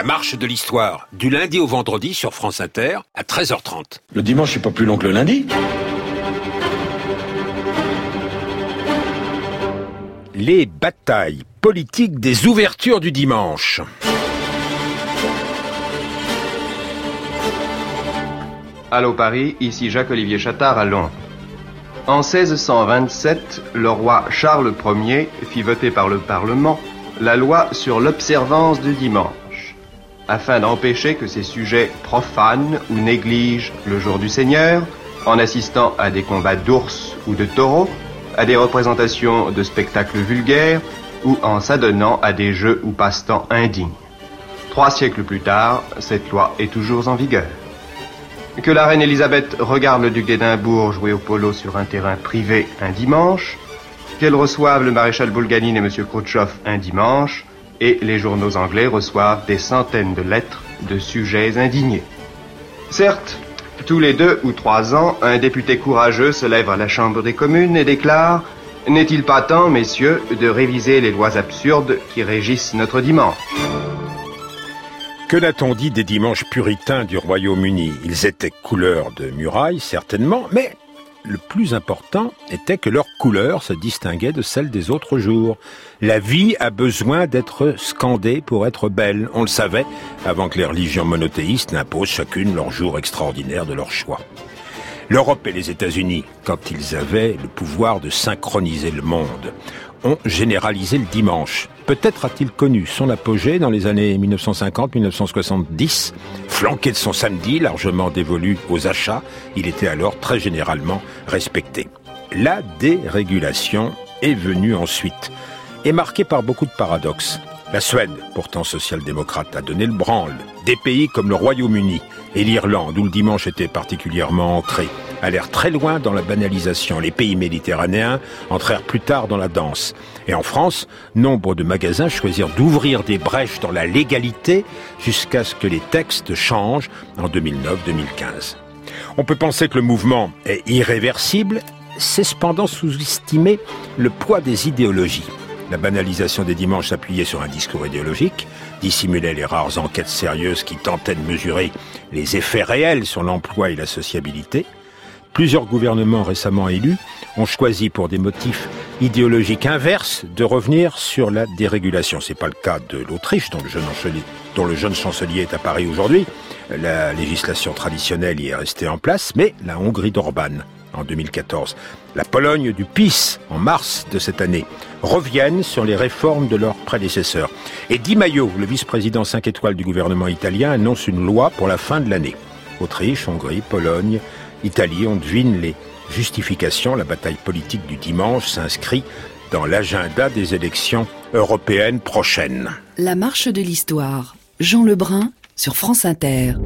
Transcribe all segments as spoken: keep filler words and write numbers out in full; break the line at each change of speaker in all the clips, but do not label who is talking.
marche de l'histoire, du lundi au vendredi sur France Inter, à treize heures trente.
Le dimanche, c'est pas plus long que le lundi.
Les batailles politiques des ouvertures du dimanche.
Allô Paris, ici Jacques-Olivier Chattard à Londres. En seize cent vingt-sept, le roi Charles Ier fit voter par le Parlement la loi sur l'observance du dimanche, afin d'empêcher que ses sujets profanent ou négligent le jour du Seigneur, en assistant à des combats d'ours ou de taureaux, à des représentations de spectacles vulgaires, ou en s'adonnant à des jeux ou passe-temps indignes. Trois siècles plus tard, cette loi est toujours en vigueur. Que la reine Elisabeth regarde le duc d'Édimbourg jouer au polo sur un terrain privé un dimanche, qu'elle reçoive le maréchal Bulganin et M. Khrouchtchev un dimanche, et les journaux anglais reçoivent des centaines de lettres de sujets indignés. Certes, tous les deux ou trois ans, un député courageux se lève à la Chambre des communes et déclare « N'est-il pas temps, messieurs, de réviser les lois absurdes qui régissent notre dimanche ?»
Que n'a-t-on dit des dimanches puritains du Royaume-Uni ? Ils étaient couleur de muraille, certainement, mais le plus important était que leur couleur se distinguait de celle des autres jours. La vie a besoin d'être scandée pour être belle. On le savait avant que les religions monothéistes n'imposent chacune leur jour extraordinaire de leur choix. L'Europe et les États-Unis, quand ils avaient le pouvoir de synchroniser le monde, ont généralisé le dimanche. Peut-être a-t-il connu son apogée dans les années mille neuf cent cinquante à mille neuf cent soixante-dix. Flanqué de son samedi, largement dévolu aux achats, il était alors très généralement respecté. La dérégulation est venue ensuite, et marquée par beaucoup de paradoxes. La Suède, pourtant social-démocrate, a donné le branle. Des pays comme le Royaume-Uni et l'Irlande, où le dimanche était particulièrement ancré, allèrent très loin dans la banalisation. Les pays méditerranéens entrèrent plus tard dans la danse. Et en France, nombre de magasins choisirent d'ouvrir des brèches dans la légalité jusqu'à ce que les textes changent en deux mille neuf deux mille quinze. On peut penser que le mouvement est irréversible, c'est cependant sous-estimer le poids des idéologies. La banalisation des dimanches s'appuyait sur un discours idéologique, dissimulait les rares enquêtes sérieuses qui tentaient de mesurer les effets réels sur l'emploi et la sociabilité. Plusieurs gouvernements récemment élus ont choisi pour des motifs idéologiques inverses de revenir sur la dérégulation. C'est pas le cas de l'Autriche, dont le jeune chancelier, dont le jeune chancelier est à Paris aujourd'hui. La législation traditionnelle y est restée en place, mais la Hongrie d'Orban en deux mille quatorze, la Pologne du PiS en mars de cette année, reviennent sur les réformes de leurs prédécesseurs. Et Di Maio, le vice-président cinq étoiles du gouvernement italien, annonce une loi pour la fin de l'année. Autriche, Hongrie, Pologne, Italie, on devine les justifications. La bataille politique du dimanche s'inscrit dans l'agenda des élections européennes prochaines.
La marche de l'histoire. Jean Lebrun sur France Inter.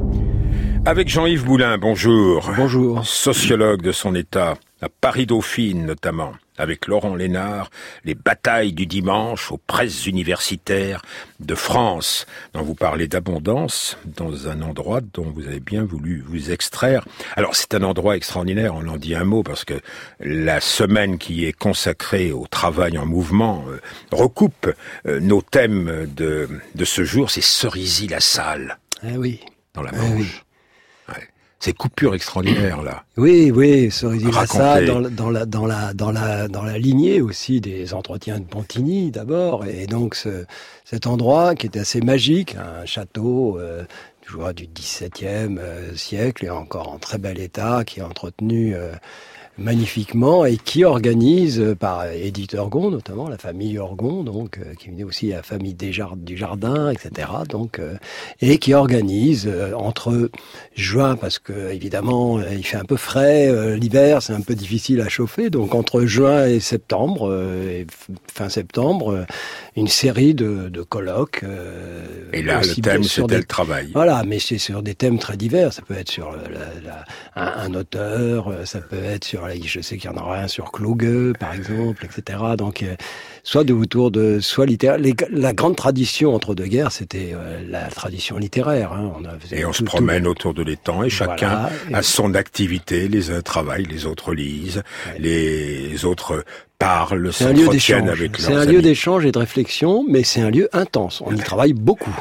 Avec Jean-Yves Boulin, bonjour.
Bonjour.
Sociologue de son état, à Paris-Dauphine notamment, avec Laurent Lénard, les batailles du dimanche aux presses universitaires de France, dont vous parlez d'abondance, dans un endroit dont vous avez bien voulu vous extraire. Alors c'est un endroit extraordinaire, on en dit un mot, parce que la semaine qui est consacrée au travail en mouvement euh, recoupe euh, nos thèmes de, de ce jour, c'est Cerisy-la-Salle.
Ah oui.
Dans la
Ah
Manche.
oui.
Ouais. Ces coupures extraordinaires, là.
Oui, oui, Cerisy-la-Salle, dans,
Racontez.
dans, la, dans, la, dans, la, dans la lignée aussi des entretiens de Pontigny, d'abord, et donc ce, cet endroit qui était assez magique, un château euh, toujours du dix-septième euh, siècle, et encore en très bel état, qui est entretenu euh, magnifiquement, et qui organise, euh, par Édith Orgon notamment, la famille Orgon, donc euh, qui venait aussi à la famille Desjard- du Jardin, et cetera. Donc, euh, et qui organise euh, entre juin, parce que évidemment euh, il fait un peu frais, euh, l'hiver c'est un peu difficile à chauffer, donc entre juin et septembre, euh, et f- fin septembre, euh, une série de, de colloques. Euh,
Et là,
aussi
le thème,
bien sur
c'était
des-
le travail.
Voilà, mais c'est sur des thèmes très divers. Ça peut être sur la, la, un, un auteur, ça peut être sur, je sais qu'il y en aura un sur Kluge, par exemple, et cetera. Donc, euh, soit de autour de, soit littéraire. Les, la grande tradition entre deux guerres, c'était euh, la tradition littéraire. Hein. On a,
et on
tout,
se promène
tout...
autour de l'étang et chacun voilà, a son activité. Les uns travaillent, les autres lisent, ouais. les autres parlent, s'entretiennent avec leurs
amis. C'est un
amis.
lieu d'échange et de réflexion, mais c'est un lieu intense. On y travaille beaucoup.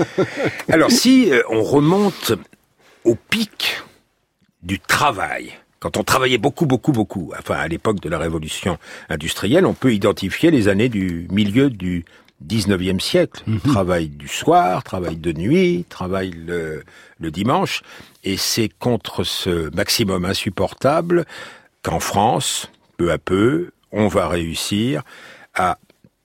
Alors si euh, on remonte au pic du travail, quand on travaillait beaucoup, beaucoup, beaucoup, enfin à l'époque de la révolution industrielle, on peut identifier les années du milieu du dix-neuvième siècle. Mm-hmm. Travail du soir, travail de nuit, travail le, le dimanche. Et c'est contre ce maximum insupportable qu'en France, peu à peu, on va réussir à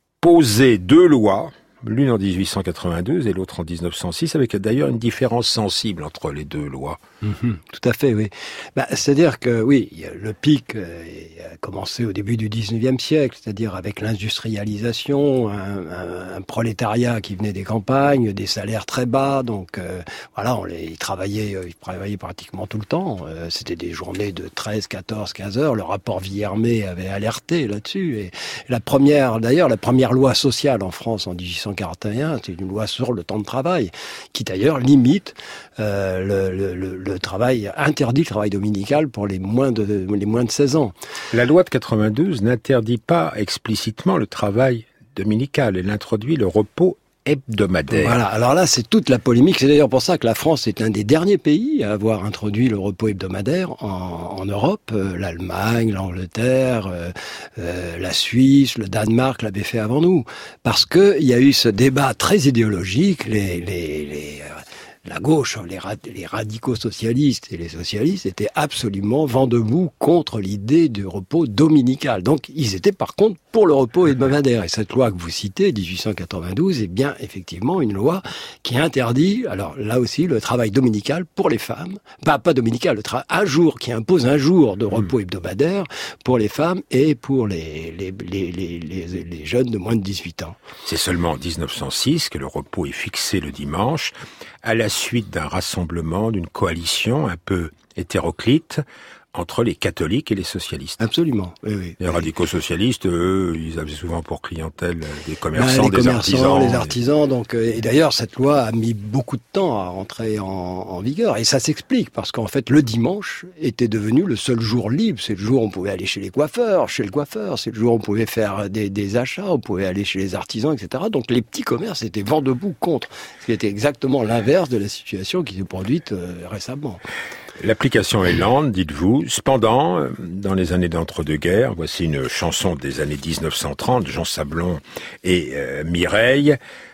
poser deux lois, l'une en dix-huit cent quatre-vingt-deux et l'autre en dix-neuf cent six, avec d'ailleurs une différence sensible entre les deux lois.
Mmh, tout à fait, oui. Bah, c'est-à-dire que, oui, le pic euh, a commencé au début du dix-neuvième siècle, c'est-à-dire avec l'industrialisation, un, un, un prolétariat qui venait des campagnes, des salaires très bas, donc euh, voilà, on les, ils, travaillaient, ils travaillaient pratiquement tout le temps. Euh, c'était des journées de treize, quatorze, quinze heures. Le rapport Villermé avait alerté là-dessus. Et la première, d'ailleurs, la première loi sociale en France en dix-huit cent quarante et un, c'est une loi sur le temps de travail, qui d'ailleurs limite euh, le, le, le le travail, interdit le travail dominical pour les moins de, les moins de seize ans.
La loi de quatre-vingt-douze n'interdit pas explicitement le travail dominical. Elle introduit le repos hebdomadaire.
Voilà. Alors là, c'est toute la polémique. C'est d'ailleurs pour ça que la France est un des derniers pays à avoir introduit le repos hebdomadaire en, en Europe. Euh, L'Allemagne, l'Angleterre, euh, euh, la Suisse, le Danemark l'avaient fait avant nous. Parce que il y a eu ce débat très idéologique, les, les, les la gauche, les, rad- les radicaux socialistes et les socialistes étaient absolument vent debout contre l'idée du repos dominical. Donc, ils étaient par contre pour le repos hebdomadaire. Et cette loi que vous citez, dix-huit cent quatre-vingt-douze, est bien effectivement une loi qui interdit, alors là aussi, le travail dominical pour les femmes. Pas, pas dominical, le tra- un jour, qui impose un jour de repos hebdomadaire pour les femmes et pour les, les, les, les, les, les jeunes de moins de dix-huit ans.
C'est seulement en dix-neuf cent six que le repos est fixé le dimanche, à la suite d'un rassemblement, d'une coalition un peu hétéroclite entre les catholiques et les socialistes.
Absolument, oui, oui.
Les
oui.
radicaux socialistes, eux, ils avaient souvent pour clientèle des commerçants,
bah, les
des
commerçants,
artisans.
Les artisans, donc, et d'ailleurs, cette loi a mis beaucoup de temps à rentrer en, en vigueur. Et ça s'explique, parce qu'en fait, le dimanche était devenu le seul jour libre. C'est le jour où on pouvait aller chez les coiffeurs, chez le coiffeur. C'est le jour où on pouvait faire des, des achats, on pouvait aller chez les artisans, et cetera. Donc, les petits commerces étaient vent debout contre. Ce qui était exactement l'inverse de la situation qui s'est produite euh, récemment.
L'application est lente, dites-vous. Cependant, dans les années d'entre-deux-guerres, voici une chanson des années dix-neuf cent trente, Jean Sablon et euh, Mireille.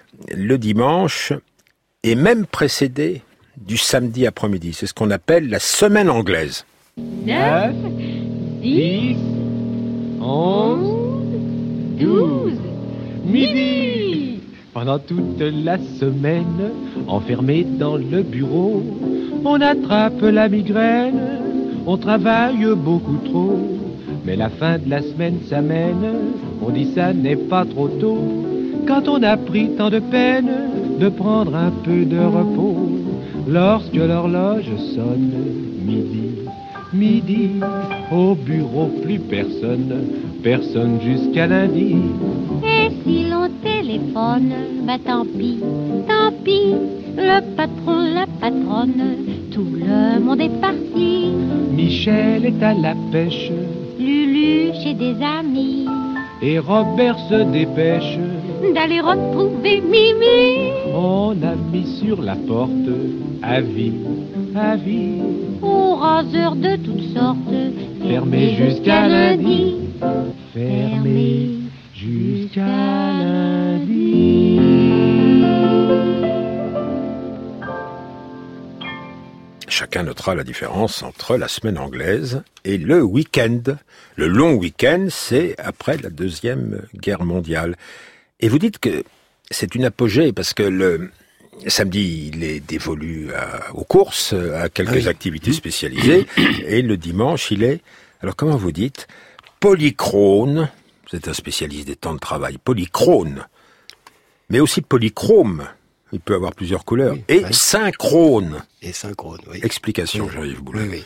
Le dimanche est même précédé du samedi après-midi. C'est ce qu'on appelle la semaine anglaise.
neuf, dix, onze, douze, midi. Pendant toute la semaine, enfermé dans le bureau, on attrape la migraine, on travaille beaucoup trop. Mais la fin de la semaine s'amène, on dit ça n'est pas trop tôt. Quand on a pris tant de peine de prendre un peu de repos, lorsque l'horloge sonne midi, midi, au bureau plus personne, personne jusqu'à lundi.
Et si l'on téléphone, bah tant pis, tant pis, le patron, la patronne, tout le monde est parti.
Michel est à la pêche,
Lulu chez des amis,
et Robert se dépêche
d'aller retrouver Mimi.
On a mis sur la porte avis, avis,
aux raseurs de toutes sortes,
fermé jusqu'à lundi, fermé jusqu'à lundi.
Chacun notera la différence entre la semaine anglaise et le week-end. Le long week-end, c'est après la Deuxième Guerre mondiale. Et vous dites que c'est une apogée parce que le samedi, il est dévolu à, aux courses, à quelques oui. activités spécialisées, et le dimanche, il est, alors comment vous dites, polychrone, vous êtes un spécialiste des temps de travail, polychrone, mais aussi polychrome. Il peut avoir plusieurs couleurs. Oui, et oui. synchrone.
Et synchrone, oui.
Explication,
oui.
Jean-Yves Boulin.
Oui, oui.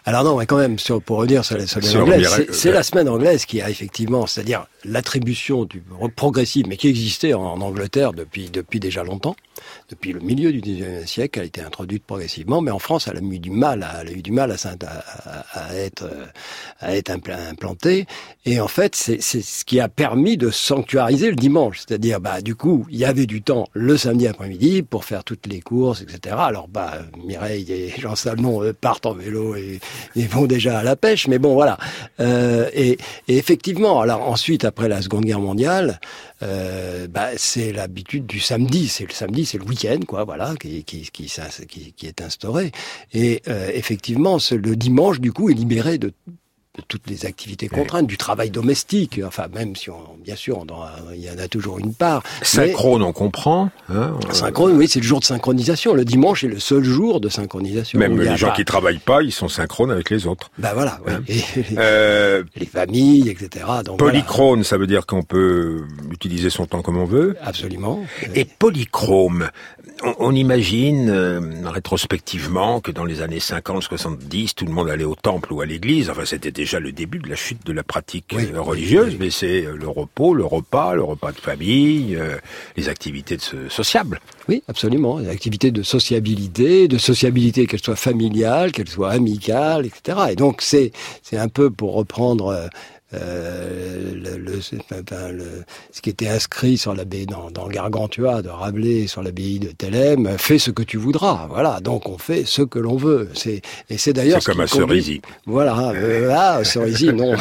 Alors non, mais quand même, sur, pour revenir sur la semaine
Sur
anglaise,
Mireille-
c'est, c'est la semaine anglaise qui a effectivement, c'est-à-dire l'attribution du progressive, mais qui existait en, en Angleterre depuis depuis déjà longtemps, depuis le milieu du dix-neuvième siècle, elle a été introduite progressivement, mais en France, elle a eu du mal, à, elle a eu du mal à, à, à être à être implantée. Et en fait, c'est, c'est ce qui a permis de sanctuariser le dimanche, c'est-à-dire, bah, du coup, il y avait du temps le samedi après-midi pour faire toutes les courses, et cetera. Alors, bah, Mireille et Jean Salmon euh, partent en vélo et, et vont déjà à la pêche, mais bon, voilà. Euh, et, et effectivement, alors ensuite, après la Seconde Guerre mondiale, euh, bah, c'est l'habitude du samedi. C'est le samedi, c'est le week-end, quoi, voilà, qui, qui, qui, qui, qui est instauré. Et euh, effectivement, ce, le dimanche, du coup, est libéré de de toutes les activités contraintes, du travail domestique, enfin même si on, bien sûr, on doit, il y en a toujours une part.
Synchrone, on comprend. Hein,
synchrone, oui, c'est le jour de synchronisation. Le dimanche est le seul jour de synchronisation.
Même les gens
pas...
qui travaillent pas, ils sont synchrones avec les autres.
Ben voilà, ouais.
Hein.
Et,
euh,
les familles, et cetera. Donc,
polychrome,
voilà.
Ça veut dire qu'on peut utiliser son temps comme on veut.
Absolument.
Et polychrome, on, on imagine euh, rétrospectivement que dans les années cinquante, soixante-dix, tout le monde allait au temple ou à l'église. Enfin, c'était déjà le début de la chute de la pratique oui, religieuse, oui, oui. mais c'est le repos, le repas, le repas de famille, euh, les activités de sociables.
Oui, absolument. Les activités de sociabilité, de sociabilité qu'elle soit familiale, qu'elle soit amicale, et cetera. Et donc c'est c'est un peu pour reprendre euh, Euh, le, le, enfin, le, ce qui était inscrit sur l'abbaye dans, dans Gargantua de Rabelais sur l'abbaye de Thélème, fais ce que tu voudras. Voilà, donc on fait ce que l'on veut. C'est et c'est d'ailleurs
c'est
ce
comme
qui
à Cerisy.
Voilà, euh, ah, Cerisy, non.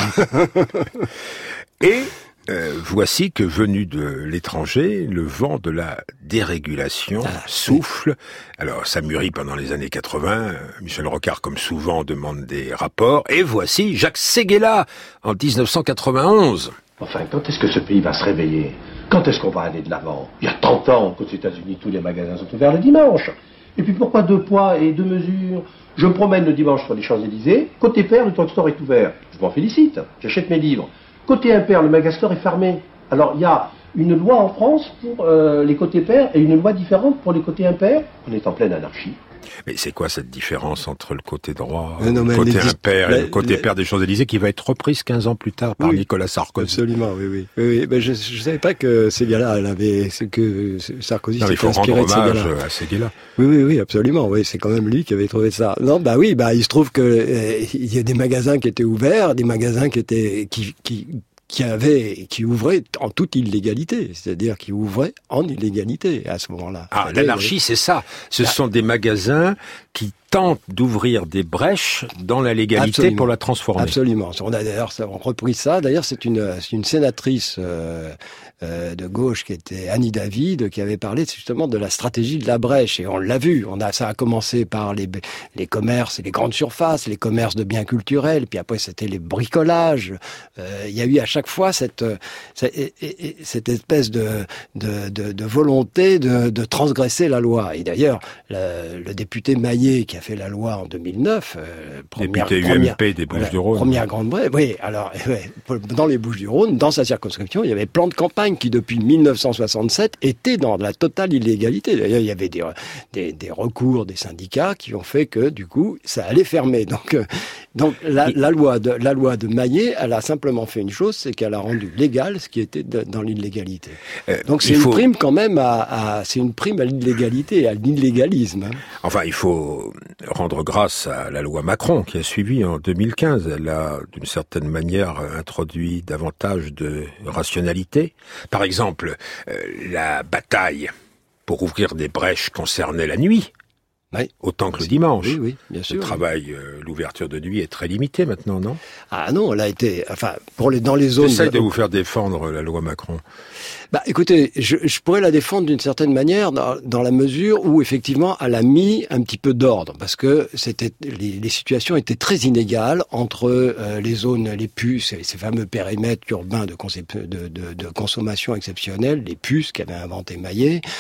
Et Euh, voici que, venu de l'étranger, le vent de la dérégulation ah, souffle. Oui. Alors, ça mûrit pendant les années quatre-vingts. Michel Rocard, comme souvent, demande des rapports. Et voici Jacques Séguéla, en dix-neuf cent quatre-vingt-onze.
Enfin, quand est-ce que ce pays va se réveiller? Quand est-ce qu'on va aller de l'avant? Il y a trente ans qu'aux États-Unis, tous les magasins sont ouverts le dimanche. Et puis pourquoi deux poids et deux mesures? Je me promène le dimanche sur les Champs-Élysées. Côté père, le drugstore est ouvert. Je m'en félicite. J'achète mes livres. Côté impair, le magastore est fermé. Alors, il y a une loi en France pour euh, les côtés pairs et une loi différente pour les côtés impairs. On est en pleine anarchie.
Mais c'est quoi cette différence entre le côté droit,
non, non,
le côté
les...
impair et
la,
le côté
la...
père des Champs-Élysées qui va être reprise quinze ans plus tard par
oui,
Nicolas Sarkozy?
Absolument, oui, oui. oui, oui. Mais je ne savais pas que Séguéla, elle avait, que Sarkozy
non,
s'était inspiré de Séguéla.
Il faut rendre hommage à Séguéla.
Oui, oui, oui, absolument. Oui, c'est quand même lui qui avait trouvé ça. Non, bah oui, bah il se trouve que euh, il y a des magasins qui étaient ouverts, des magasins qui étaient, qui, qui qui avait, qui ouvrait en toute illégalité, c'est-à-dire qui ouvrait en illégalité à ce moment-là.
Ah, l'anarchie, c'est ça. Ce ah. sont des magasins qui tentent d'ouvrir des brèches dans la légalité Absolument. Pour la transformer.
Absolument. On a d'ailleurs on repris ça. D'ailleurs, c'est une, c'est une sénatrice euh, euh, de gauche qui était Annie David, qui avait parlé justement de la stratégie de la brèche. Et on l'a vu. On a ça a commencé par les les commerces et les grandes surfaces, les commerces de biens culturels. Puis après, c'était les bricolages. Euh, il y a eu à chaque fois cette cette, cette espèce de de, de de volonté de, de transgresser la loi. Et d'ailleurs, le, le député Maillet qui a fait la loi en deux mille neuf, euh, première,
député U M P des Bouches-du-Rhône.
Première grande brèche, oui. Alors, ouais, dans les Bouches-du-Rhône, dans sa circonscription, il y avait plan de campagne qui, depuis mille neuf cent soixante-sept, était dans la totale illégalité. D'ailleurs, il y avait des, des, des recours des syndicats qui ont fait que, du coup, ça allait fermer. Donc, euh, donc la, la loi de la loi de Maillet, elle a simplement fait une chose, c'est qu'elle a rendu légal ce qui était de, dans l'illégalité. Euh, donc, c'est une faut... prime quand même à, à c'est une prime à l'illégalité, à l'illégalisme. Hein.
Enfin, il faut rendre grâce à la loi Macron qui a suivi en deux mille quinze. Elle a, d'une certaine manière, introduit davantage de rationalité. Par exemple, euh, la bataille pour ouvrir des brèches concernait la nuit.
Oui.
Autant que le dimanche.
Oui, oui, bien sûr.
Le travail, oui. euh, l'ouverture de nuit est très limitée maintenant, non?
Ah non, elle a été, enfin, pour les, dans les zones...
J'essaie de vous faire défendre la loi Macron.
Bah, écoutez, je, je pourrais la défendre d'une certaine manière dans, dans la mesure où, effectivement, elle a mis un petit peu d'ordre, parce que c'était, les, les situations étaient très inégales entre euh, les zones, les puces, et ces fameux périmètres urbains de, concep- de, de, de consommation exceptionnelle, les puces qu'avait inventé Maillet,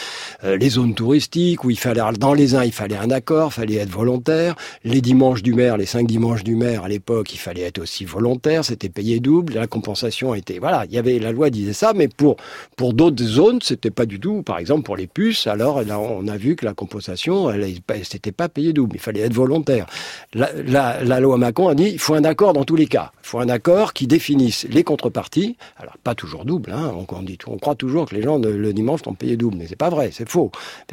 euh, les zones touristiques où il fallait, dans les uns, il fallait un accord, il fallait être volontaire. Les dimanches du maire, les cinq dimanches du maire, à l'époque, il fallait être aussi volontaire, c'était payé double, la compensation était, voilà, il y avait, la loi disait ça, mais pour, pour d'autres zones, c'était pas du tout, par exemple, pour les puces, alors, là, on a vu que la compensation, elle, elle c'était pas payé double, il fallait être volontaire. La, la, la loi Macron a dit, il faut un accord dans tous les cas. Il faut un accord qui définisse les contreparties. Alors, pas toujours double, hein. On, on dit, on croit toujours que les gens, le, le dimanche, sont payés double, mais c'est pas vrai, c'est faux.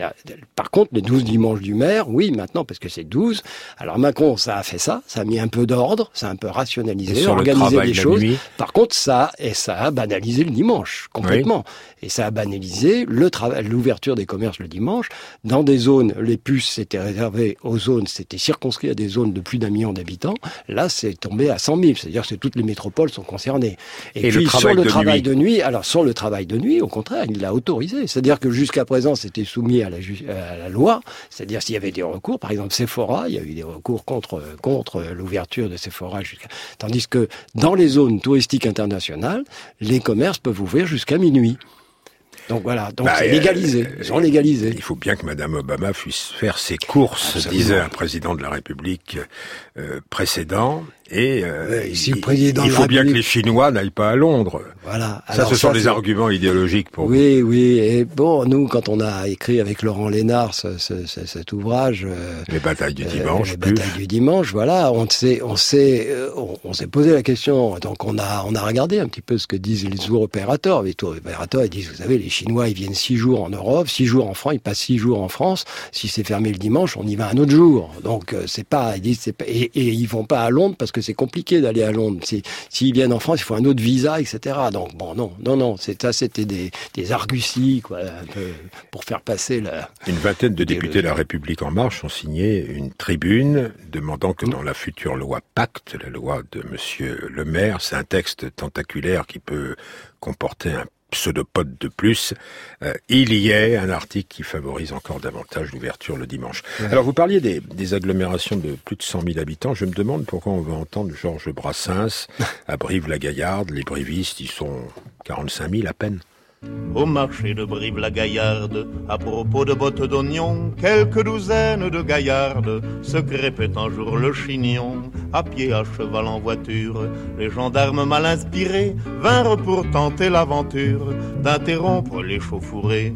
Par contre, les douze dimanches du maire, oui, maintenant, parce que c'est douze. Alors, Macron, ça a fait ça, ça a mis un peu d'ordre, ça a un peu rationalisé, organisé les choses. Par contre, ça, et ça a banalisé le dimanche, complètement. Oui. Et ça a banalisé le travail, l'ouverture des commerces le dimanche. Dans des zones, les puces, c'était réservé aux zones, c'était circonscrit à des zones de plus d'un million d'habitants. Là, c'est tombé à cent mille. C'est-à-dire que toutes les métropoles sont concernées. Et, et puis, le sur le de travail nuit. de nuit, alors, sur le travail de nuit, au contraire, il l'a autorisé. C'est-à-dire que jusqu'à présent, c'était soumis à la, à la loi. C'est-à-dire s'il y avait des recours, par exemple, Sephora, il y a eu des recours contre, contre l'ouverture de Sephora jusqu'à, tandis que dans les zones touristiques internationales, les commerces peuvent ouvrir jusqu'à minuit. Donc voilà, donc bah, c'est légalisé, euh, ils ont légalisé.
Il faut bien que Madame Obama puisse faire ses courses, Absolument. disait un président de la République euh, précédent. Et euh,
oui, si le président
il faut bien
République...
que les Chinois n'aillent pas à Londres.
Voilà.
Ça, Alors, ce ça, sont des arguments idéologiques pour
oui,
vous.
Oui, oui. Et bon, nous, quand on a écrit avec Laurent Lénard ce, ce, ce, cet ouvrage, euh,
les batailles du dimanche,
euh, les
plus.
batailles du dimanche, voilà, on s'est, on s'est, on, on s'est posé la question. Donc, on a, on a regardé un petit peu ce que disent les tour opérateurs. Les tour opérateurs, ils disent, vous savez, les Chinois, ils viennent six jours en Europe, six jours en France, ils passent six jours en France. Si c'est fermé le dimanche, on y va un autre jour. Donc, c'est pas, ils disent, c'est pas, et, et ils vont pas à Londres parce que c'est compliqué d'aller à Londres. Si, s'ils viennent en France, il faut un autre visa, et cetera. Donc bon, non, non, non, c'est ça, c'était des, des arguties, quoi, un peu pour faire passer la.
Une vingtaine de députés de la République en Marche ont signé une tribune demandant que dans la future loi Pacte, la loi de Monsieur Le Maire, c'est un texte tentaculaire qui peut comporter un pseudopode de plus, euh, il y ait un article qui favorise encore davantage l'ouverture le dimanche. Ouais. Alors, vous parliez des, des agglomérations de plus de cent mille habitants. Je me demande pourquoi on va entendre Georges Brassens à Brive-la-Gaillarde. Les brivistes, ils sont quarante-cinq mille à peine.
Au marché de Brive-la-Gaillarde, à propos de bottes d'oignons, quelques douzaines de gaillardes se crêpaient un jour le chignon. À pied, à cheval, en voiture, les gendarmes mal inspirés vinrent pour tenter l'aventure d'interrompre les chauffourées.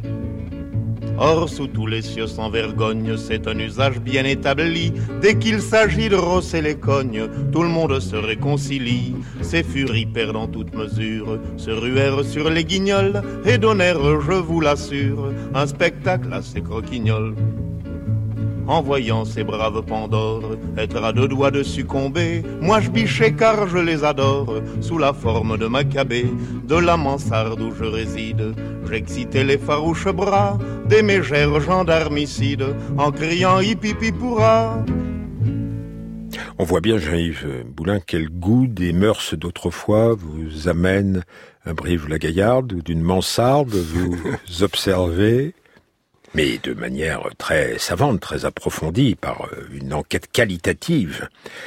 Or, sous tous les cieux sans vergogne, c'est un usage bien établi. Dès qu'il s'agit de rosser les cognes, tout le monde se réconcilie. Ces furies perdant toute mesure se ruèrent sur les guignols et donnèrent, je vous l'assure, un spectacle assez croquignol. En voyant ces braves Pandores être à deux doigts de succomber, moi je bichais car je les adore, sous la forme de Maccabée, de la mansarde où je réside. J'excitais les farouches bras des mégères gendarmicides, en criant hip-hip-hip-hourra.
On voit bien, Jean-Yves Boulin, quel goût des mœurs d'autrefois vous amène à Brive-la-Gaillarde, ou d'une mansarde vous observez, mais de manière très savante, très approfondie, par une enquête qualitative,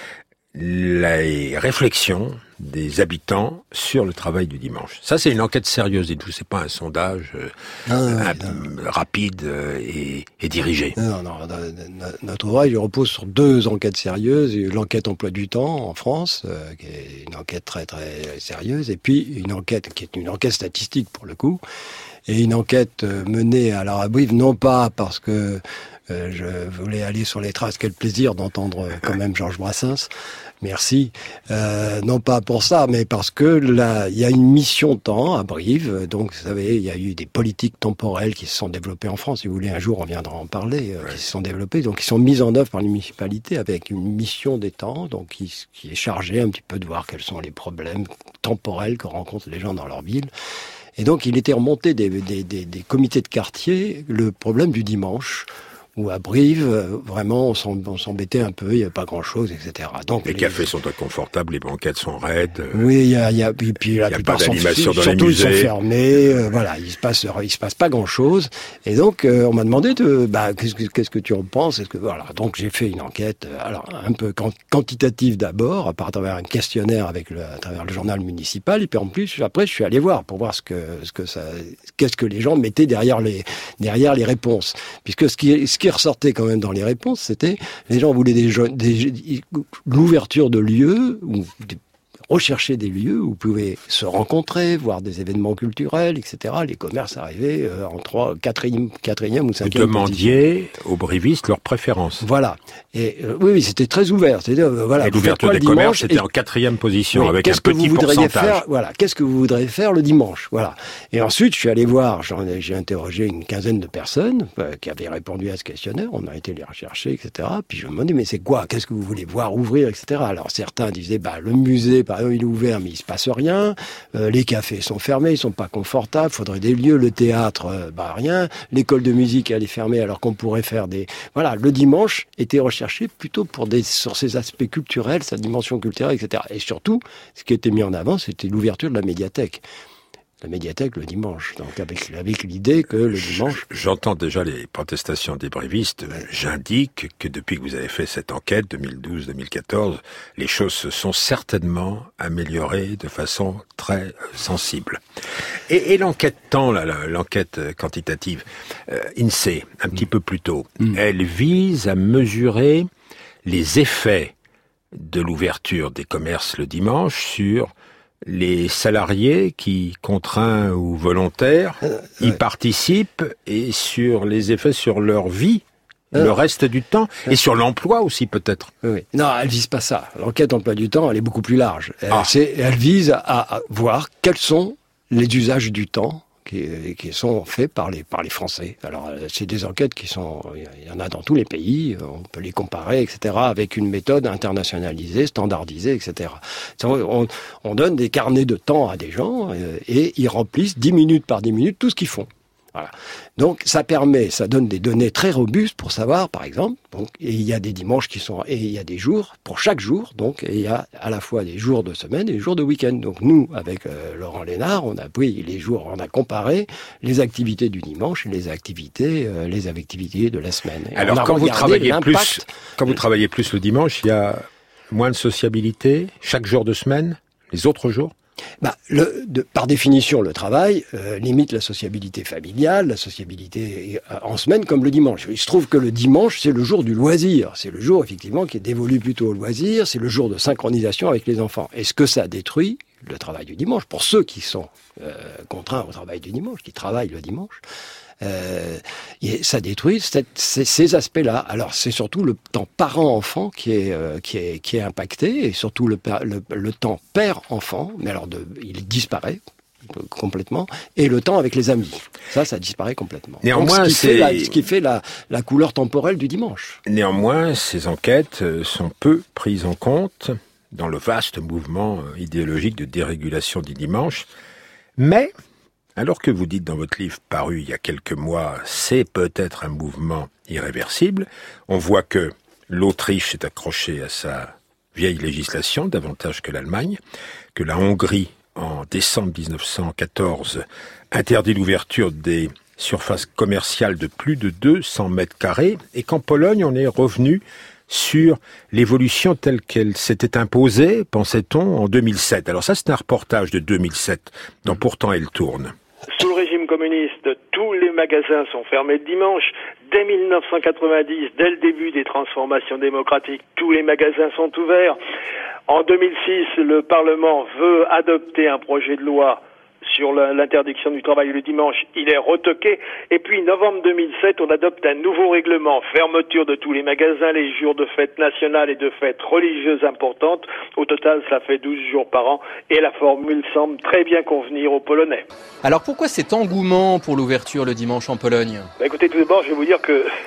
les réflexions des habitants sur le travail du dimanche. Ça, c'est une enquête sérieuse, dites-vous, c'est pas un sondage euh, non, non, un, non. rapide euh, et, et dirigé.
Non, non, non, notre ouvrage il repose sur deux enquêtes sérieuses, l'enquête emploi du temps en France, euh, qui est une enquête très très sérieuse, et puis une enquête qui est une enquête statistique pour le coup, et une enquête menée à la Brive, non pas parce que euh, je voulais aller sur les traces, quel plaisir d'entendre quand même Georges Brassens, merci, euh, non pas pour ça, mais parce que là, il y a une mission temps à Brive, donc vous savez, il y a eu des politiques temporelles qui se sont développées en France, si vous voulez, un jour on viendra en parler, euh, ouais. qui se sont développées, donc qui sont mises en œuvre par les municipalités avec une mission des temps, donc qui, qui est chargée un petit peu de voir quels sont les problèmes temporels que rencontrent les gens dans leur ville. Et donc, il était remonté des, des, des, des comités de quartier le problème du dimanche, où à Brive, euh, vraiment, on, s'en, on s'embêtait un peu, il n'y avait pas grand-chose, et cetera. Donc,
les, les cafés sont inconfortables, les banquettes sont raides.
Oui, il y a, il y a, puis, puis la plupart sont, surtout ils sont fermés. Euh, voilà, il se passe, il se passe pas grand-chose. Et donc, euh, on m'a demandé de, bah, qu'est-ce que, qu'est-ce que tu en penses? Est-ce que voilà, donc j'ai fait une enquête, alors un peu quantitative d'abord, à travers un questionnaire avec le, à travers le journal municipal, et puis en plus, après, je suis allé voir pour voir ce que, ce que ça, qu'est-ce que les gens mettaient derrière les, derrière les réponses, puisque ce qui, ce qui ressortait quand même dans les réponses, c'était les gens voulaient des, des l'ouverture de lieux ou des, rechercher des lieux où vous pouvez se rencontrer, voir des événements culturels, et cetera. Les commerces arrivaient euh, en trois, quatrième, quatrième ou cinquième.
Vous demandiez aux brivistes leurs préférences.
Voilà. Et euh, oui, oui, c'était très ouvert. C'est-à-dire, euh, voilà.
Et l'ouverture des commerces était en quatrième position, oui, avec un petit pourcentage.
Faire, voilà. Qu'est-ce que vous voudriez faire le dimanche? Voilà. Et ensuite, je suis allé voir. J'en ai, j'ai interrogé une quinzaine de personnes euh, qui avaient répondu à ce questionnaire. On a été les rechercher, et cetera. Puis je me demandais, mais c'est quoi? Qu'est-ce que vous voulez voir ouvrir, et cetera. Alors certains disaient, bah le musée, par exemple, il est ouvert, mais il se passe rien. Euh, les cafés sont fermés, ils sont pas confortables. Faudrait des lieux. Le théâtre, euh, bah rien. L'école de musique, elle est fermée, alors qu'on pourrait faire des. Voilà. Le dimanche était recherché plutôt pour des sur ses aspects culturels, sa dimension culturelle, et cetera. Et surtout, ce qui était mis en avant, c'était l'ouverture de la médiathèque. La médiathèque le dimanche, donc avec, avec l'idée que le dimanche...
J'entends déjà les protestations des brivistes. J'indique que depuis que vous avez fait cette enquête, deux mille douze deux mille quatorze, les choses se sont certainement améliorées de façon très sensible. Et, et l'enquête temps, là, l'enquête quantitative, euh, INSEE, un mmh. petit peu plus tôt, mmh. elle vise à mesurer les effets de l'ouverture des commerces le dimanche sur les salariés qui, contraints ou volontaires, euh, y ouais. participent, et sur les effets sur leur vie, euh, le reste du temps, euh, et sur l'emploi aussi peut-être.
Oui. Non, elle vise pas ça. L'enquête emploi du temps, elle est beaucoup plus large. Elle, ah. c'est, elle vise à, à voir quels sont les usages du temps qui, qui sont faits par les par les Français. Alors, c'est des enquêtes qui sont, il y en a dans tous les pays, on peut les comparer, et cetera, avec une méthode internationalisée, standardisée, et cetera. On, on donne des carnets de temps à des gens et ils remplissent dix minutes par dix minutes tout ce qu'ils font. Voilà. Donc ça permet, ça donne des données très robustes pour savoir, par exemple, donc et il y a des dimanches qui sont, et il y a des jours pour chaque jour, donc et il y a à la fois des jours de semaine et des jours de week-end. Donc nous, avec euh, Laurent Lénard, on a pris les jours, on a comparé les activités du dimanche et les activités, euh, les activités de la semaine. Et
alors quand vous travaillez plus, quand vous travaillez plus le dimanche, il y a moins de sociabilité chaque jour de semaine, les autres jours.
Bah, le, de, par définition, le travail euh, limite la sociabilité familiale, la sociabilité euh, en semaine comme le dimanche. Il se trouve que le dimanche, c'est le jour du loisir. C'est le jour, effectivement, qui est dévolu plutôt au loisir. C'est le jour de synchronisation avec les enfants. Et ce que ça détruit, le travail du dimanche, pour ceux qui sont euh, contraints au travail du dimanche, qui travaillent le dimanche, Euh, et ça détruit cette, ces, ces aspects-là. Alors c'est surtout le temps parent-enfant qui est euh, qui est qui est impacté, et surtout le le, le temps père-enfant. Mais alors de, il disparaît complètement, et le temps avec les amis. Ça, ça disparaît complètement.
Néanmoins,
Donc, ce qui
c'est
fait la, ce qui fait la, la couleur temporelle du dimanche.
Néanmoins, ces enquêtes sont peu prises en compte dans le vaste mouvement idéologique de dérégulation du dimanche, mais alors que vous dites dans votre livre paru il y a quelques mois, c'est peut-être un mouvement irréversible, on voit que l'Autriche s'est accrochée à sa vieille législation davantage que l'Allemagne, que la Hongrie, en décembre dix-neuf cent quatorze, interdit l'ouverture des surfaces commerciales de plus de deux cents mètres carrés, et qu'en Pologne, on est revenu sur l'évolution telle qu'elle s'était imposée, pensait-on, en deux mille sept. Alors ça, c'est un reportage de deux mille sept, dont pourtant elle tourne.
Sous le régime communiste, tous les magasins sont fermés le dimanche. Dès mille neuf cent quatre-vingt-dix, dès le début des transformations démocratiques, tous les magasins sont ouverts. En deux mille six, le Parlement veut adopter un projet de loi sur l'interdiction du travail le dimanche, il est retoqué. Et puis, novembre deux mille sept, on adopte un nouveau règlement, fermeture de tous les magasins, les jours de fêtes nationales et de fêtes religieuses importantes. Au total, ça fait douze jours par an, et la formule semble très bien convenir aux Polonais.
Alors pourquoi cet engouement pour l'ouverture le dimanche en Pologne ?
Bah écoutez, tout d'abord, je vais vous dire que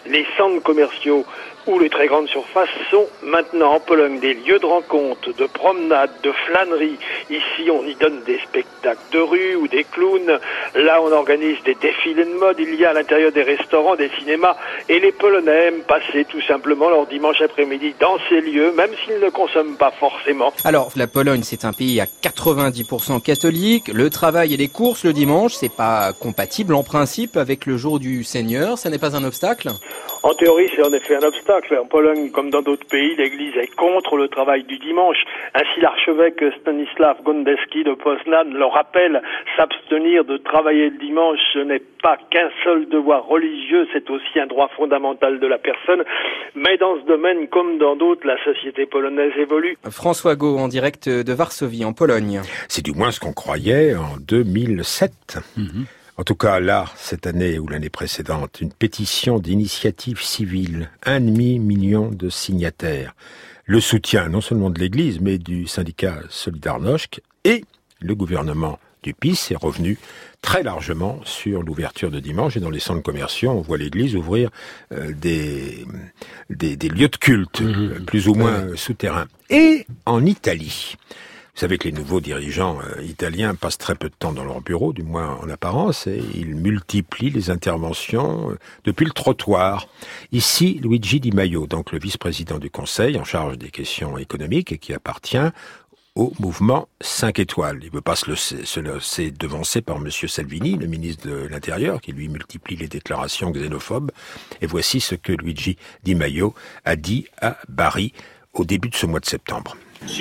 Les centres commerciaux où les très grandes surfaces sont maintenant en Pologne des lieux de rencontre, de promenade, de flânerie. Ici, on y donne des spectacles de rue ou des clowns. Là, on organise des défilés de mode. Il y a à l'intérieur des restaurants, des cinémas. Et les Polonais aiment passer tout simplement leur dimanche après-midi dans ces lieux, même s'ils ne consomment pas forcément.
Alors, la Pologne, c'est un pays à quatre-vingt-dix pour cent catholique. Le travail et les courses le dimanche, c'est pas compatible en principe avec le jour du Seigneur. Ça n'est pas un obstacle ?
En théorie, c'est en effet un obstacle. En Pologne, comme dans d'autres pays, l'Église est contre le travail du dimanche. Ainsi, l'archevêque Stanisław Gondecki de Poznan le rappelle, s'abstenir de travailler le dimanche, ce n'est pas qu'un seul devoir religieux, c'est aussi un droit fondamental de la personne. Mais dans ce domaine, comme dans d'autres, la société polonaise évolue.
François Gau, en direct de Varsovie, en Pologne.
C'est du moins ce qu'on croyait en deux mille sept. Mmh. En tout cas, là, cette année ou l'année précédente, une pétition d'initiative civile, un demi-million de signataires. Le soutien non seulement de l'Église, mais du syndicat Solidarność et le gouvernement du P I S est revenu très largement sur l'ouverture de dimanche. Et dans les centres commerciaux, on voit l'Église ouvrir euh, des, des, des lieux de culte, mmh. plus ou moins euh, souterrains. Et en Italie... Vous savez que les nouveaux dirigeants euh, italiens passent très peu de temps dans leur bureau, du moins en apparence, et ils multiplient les interventions euh, depuis le trottoir. Ici, Luigi Di Maio, donc le vice-président du Conseil en charge des questions économiques et qui appartient au mouvement cinq étoiles. Il ne veut pas se laisser, se laisser devancer par M. Salvini, le ministre de l'Intérieur, qui lui multiplie les déclarations xénophobes. Et voici ce que Luigi Di Maio a dit à Bari au début de ce mois de septembre.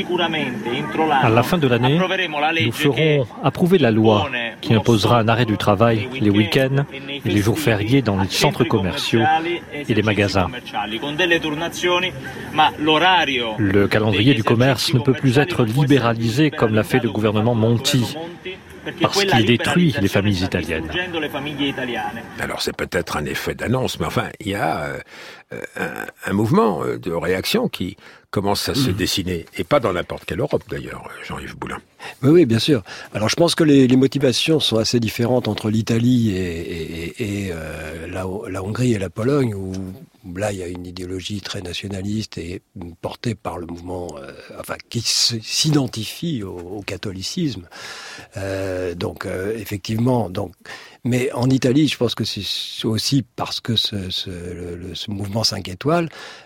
À la fin de l'année, nous ferons approuver la loi qui imposera un arrêt du travail les week-ends et les jours fériés dans les centres commerciaux et les magasins. Le calendrier du commerce ne peut plus être libéralisé comme l'a fait le gouvernement Monti, parce qu'il détruit les familles italiennes.
Alors c'est peut-être un effet d'annonce, mais enfin, il y a euh, un, un mouvement de réaction qui commence à se mmh. dessiner, et pas dans n'importe quelle Europe d'ailleurs, Jean-Yves Boulin.
Oui, oui, bien sûr. Alors je pense que les, les motivations sont assez différentes entre l'Italie et, et, et, et euh, la, la Hongrie et la Pologne, où là il y a une idéologie très nationaliste et portée par le mouvement, euh, enfin qui s'identifie au, au catholicisme. Euh, donc euh, effectivement, donc. Mais en Italie, je pense que c'est aussi parce que ce, ce, le, ce mouvement cinq étoiles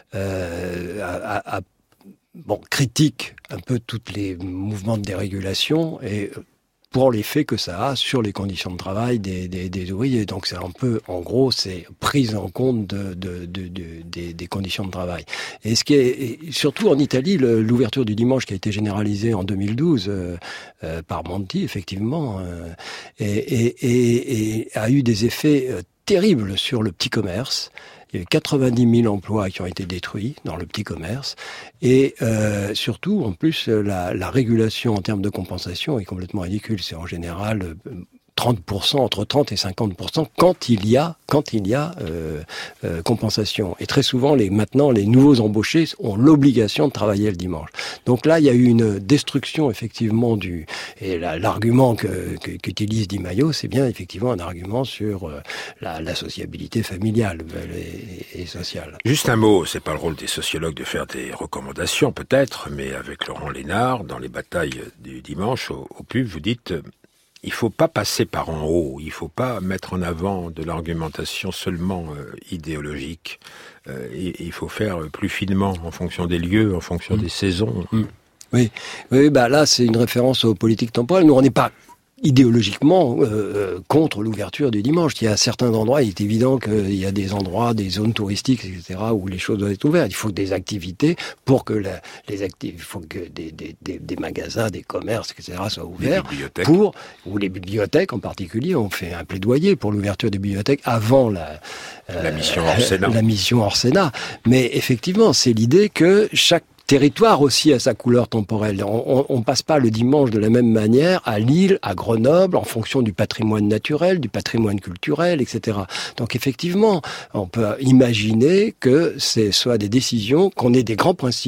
euh, a, a, bon, critique un peu tous les mouvements de dérégulation et pour l'effet que ça a sur les conditions de travail des, des, des ouvriers. Donc c'est un peu, en gros, c'est prise en compte de, de, de, de, des, des conditions de travail. Et ce qui est, et surtout en Italie, le, l'ouverture du dimanche qui a été généralisée en deux mille douze euh, euh, par Monti, effectivement, euh, et, et, et, et a eu des effets euh, terribles sur le petit commerce. Il y a eu quatre-vingt-dix mille emplois qui ont été détruits dans le petit commerce. Et euh, surtout, en plus, la, la régulation en termes de compensation est complètement ridicule. C'est en général trente pour cent, entre trente et cinquante pour cent quand il y a, quand il y a euh, euh, compensation. Et très souvent, les, maintenant, les nouveaux embauchés ont l'obligation de travailler le dimanche. Donc là, il y a eu une destruction, effectivement, du... Et la, l'argument que, que, qu'utilise Di Maio, c'est bien, effectivement, un argument sur euh, la, la sociabilité familiale et, et sociale.
Juste un mot, c'est pas le rôle des sociologues de faire des recommandations, peut-être, mais avec Laurent Lénard, dans les batailles du dimanche, au, au pub, vous dites... Il ne faut pas passer par en haut, il ne faut pas mettre en avant de l'argumentation seulement euh, idéologique. Euh, et, il faut faire plus finement, en fonction des lieux, en fonction mmh. des saisons.
Mmh. Oui, oui, bah là c'est une référence aux politiques temporelles. Nous on n'est pas idéologiquement euh, contre l'ouverture du dimanche. Il y a certains endroits, il est évident qu'il y a des endroits, des zones touristiques, et cetera, où les choses doivent être ouvertes. Il faut des activités pour que la, les activités, il faut que des, des, des, des magasins, des commerces, et cetera, soient ouverts.
Les bibliothèques.
Pour, ou les bibliothèques en particulier. On fait un plaidoyer pour l'ouverture des bibliothèques avant la,
euh, la mission hors Sénat.
La mission hors Sénat. Mais effectivement, c'est l'idée que chaque territoire aussi a sa couleur temporelle. On, on, on passe pas le dimanche de la même manière à Lille, à Grenoble, en fonction du patrimoine naturel, du patrimoine culturel, et cetera. Donc effectivement, on peut imaginer que ce soit des décisions, qu'on ait des grands principes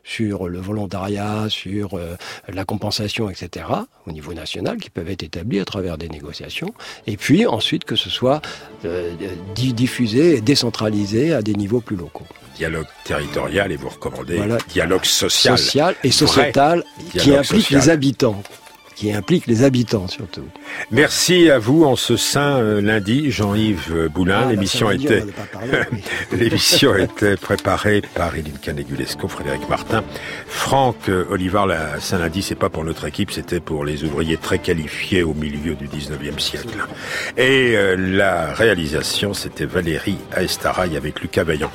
sur le volontariat, sur euh, la compensation, et cetera, au niveau national, qui peuvent être établis à travers des négociations. Et puis ensuite que ce soit euh, diffusé et décentralisé à des niveaux plus locaux.
Dialogue territorial, et vous recommandez
voilà.
dialogue social.
Social et sociétal, qui implique social. les habitants. qui implique les habitants surtout.
Merci à vous en ce saint euh, lundi, Jean-Yves Boulin.
Ah,
l'émission
bah,
était
parler, oui.
l'émission était préparée par Éline Canégulesco, Frédéric Martin, Franck euh, Olivard. La Saint-Lundi, c'est pas pour notre équipe, c'était pour les ouvriers très qualifiés au milieu du dix-neuvième siècle. Et euh, la réalisation, c'était Valérie Aestaraï avec Lucas Vaillant.